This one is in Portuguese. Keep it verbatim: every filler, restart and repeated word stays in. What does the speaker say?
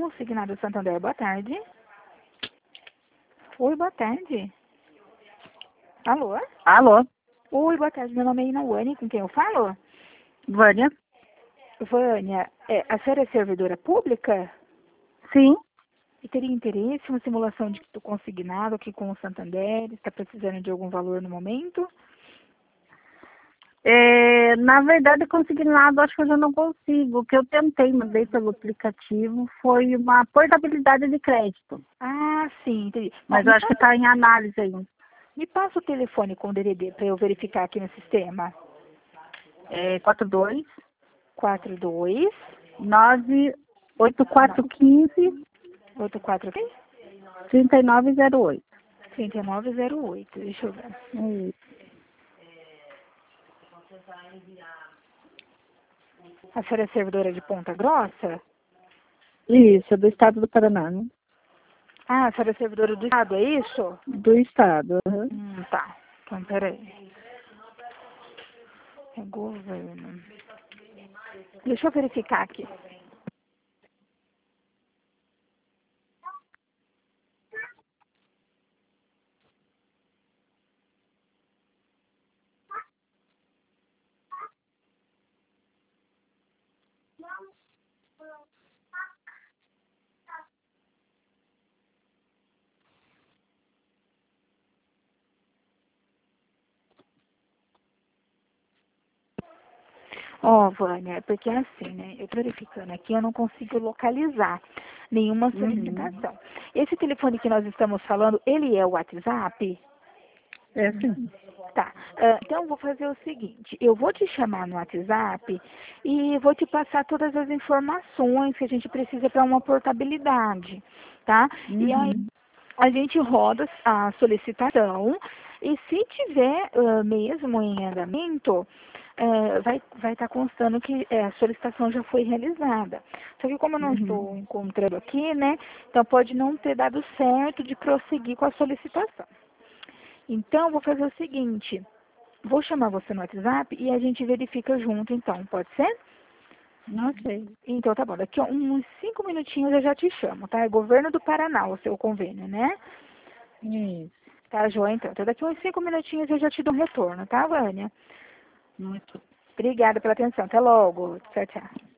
Consignado Santander, boa tarde. Oi, boa tarde. Alô? Alô, Oi, boa tarde. Meu nome é Inauane, com quem eu falo? Vânia? Vânia, é, a senhora é servidora pública? Sim. E teria interesse em uma simulação de do consignado aqui com o Santander? Está precisando de algum valor no momento? É, na verdade, consignado, acho que eu já não consigo. O que eu tentei, mandei pelo aplicativo, foi uma portabilidade de crédito. Ah, sim, entendi. Mas Bom, eu me acho que passa, está em análise ainda. me passa o telefone com o D D D para eu verificar aqui no sistema. É quatro dois quatro dois nove oito quatro um cinco oito quatro três nove zero oito. três nove zero oito. Deixa eu ver. Hum, A senhora é servidora de Ponta Grossa? Isso, do estado do Paraná, né? Ah, a senhora é servidora do Estado, é isso? Do estado. Uhum. Hum, tá. Então, peraí. É governo. Deixa eu verificar aqui. Ó, Vânia, é porque é assim, né? Eu tô verificando aqui, eu não consigo localizar nenhuma Uhum. solicitação. Esse telefone que nós estamos falando, ele é o WhatsApp? É sim. Tá. Ah, então, eu vou fazer o seguinte. Eu vou te chamar no WhatsApp e vou te passar todas as informações que a gente precisa para uma portabilidade, tá? E aí, Uhum. a gente roda a solicitação e se tiver ah, mesmo em andamento, eh, vai vai estar constando que eh, a solicitação já foi realizada. Só que como eu não Uhum. estou encontrando aqui, né, então pode não ter dado certo de prosseguir com a solicitação. Então, eu vou fazer o seguinte, vou chamar você no WhatsApp e a gente verifica junto, então, pode ser? Ok. Então, tá bom, daqui a uns cinco minutinhos eu já te chamo, tá? É Governo do Paraná, o seu convênio, né? Isso. Tá, João, então. Então, daqui a uns cinco minutinhos eu já te dou um retorno, tá, Vânia? Muito. Obrigada pela atenção. Até logo. Tchau, tchau.